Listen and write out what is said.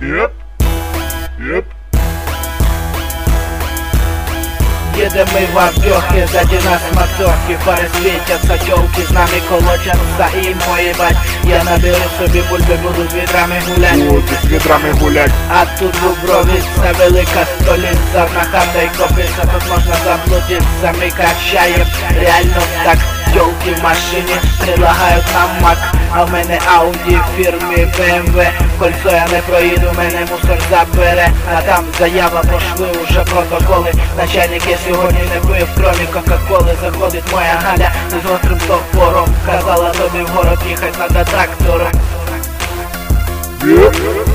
Едем мы в Авдёхе, сзади нас моторки, фары светятся, тёлки с нами колочатся, им поебать. Я наберу собі бульби, буду з відрами гулять. А тут Дубровиця, велика столиця, одна хата і копиця, тут можна заблудиться. Мы качаем, реально так, тёлки в машине предлагают нам мак. А в мене Ауді фірмі BMW. Кольцо я не проїду, мене мусор забере. А там заява, пошли уже протоколи. Начальник я сьогодні не пив, кромі Кока-Коли. Заходить моя Галя з гострим топором. Казала тобі в город їхать надо трактором.